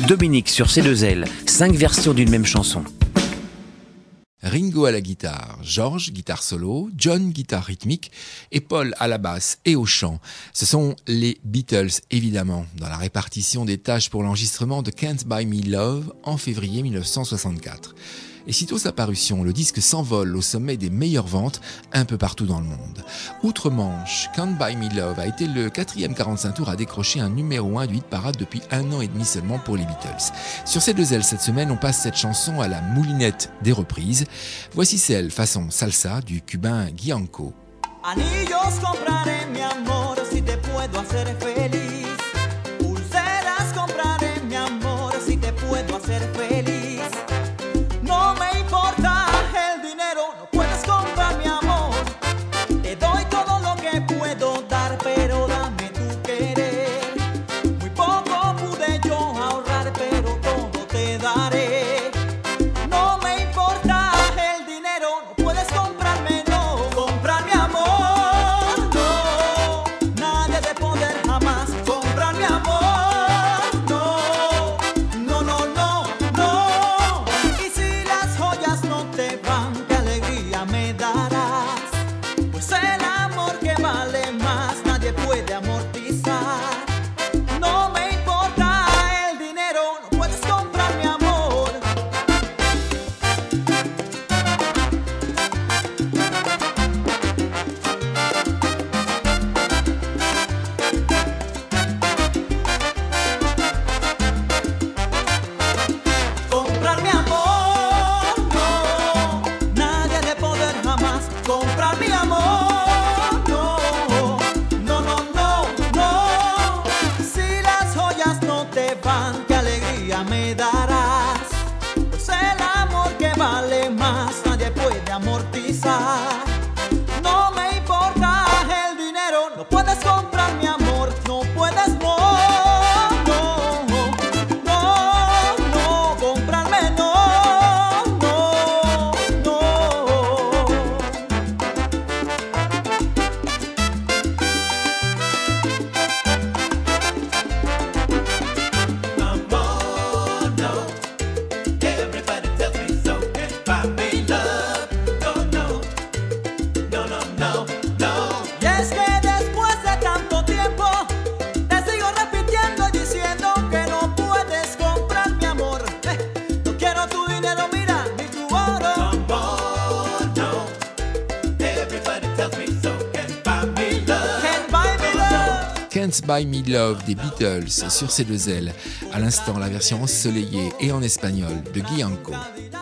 Dominique sur C2L, 5 versions d'une même chanson. Ringo à la guitare, George, guitare solo, John, guitare rythmique et Paul à la basse et au chant. Ce sont les Beatles, évidemment, dans la répartition des tâches pour l'enregistrement de Can't Buy Me Love en février 1964. Et sitôt sa parution, le disque s'envole au sommet des meilleures ventes un peu partout dans le monde. Outre-Manche, Can't Buy Me Love a été le 4e 45 tours à décrocher un numéro 1 du hit parade depuis 1 an et demi seulement pour les Beatles. Sur C2L cette semaine, on passe cette chanson à la moulinette des reprises. Voici celle façon salsa du cubain Guianco. Anillos compraré mi amor si te puedo hacer feliz. Pulseras compraré mi amor si te puedo hacer feliz. No me importa el dinero, no puedes comprar mi amor. Te doy todo lo que puedo dar, pero dame tu querer. Muy poco pude yo ahorrar, pero todo te daré. No me importa el dinero, no puedes comprarme, no. Comprar mi amor, no. Nadie de poder jamás comprar mi amor, no. No, no, no, no. Y si las joyas no te van, qué alegría me darás. Pues el amor que vale más nadie puede amortizar. No me importa el dinero, no puedes comprar mi amor. Comprar mi amor, no. Nadie de poder jamás comprar mi amor, no. No, no, no, no. Si las joyas no te van, qué alegría me darás. Pues el amor que vale más nadie puede amortizar. No me importa el dinero, no puedes comprar mi amor, no puedes, no. No, no, no, comprarme, no, no, no. Amor, no. Everybody tells me so. Can't buy me love. No, no. No, no, no, no. Y es que después de tanto tiempo te sigo repitiendo y diciendo que no puedes comprar mi amor. No quiero tu dinero, mira, ni tu oro. Amor, no. Everybody tells me so. Can't buy me love. Can't buy me love. Can't Buy Me Love des Beatles sur C2L. À l'instant, la version ensoleillée et en espagnol de Guianco. La vida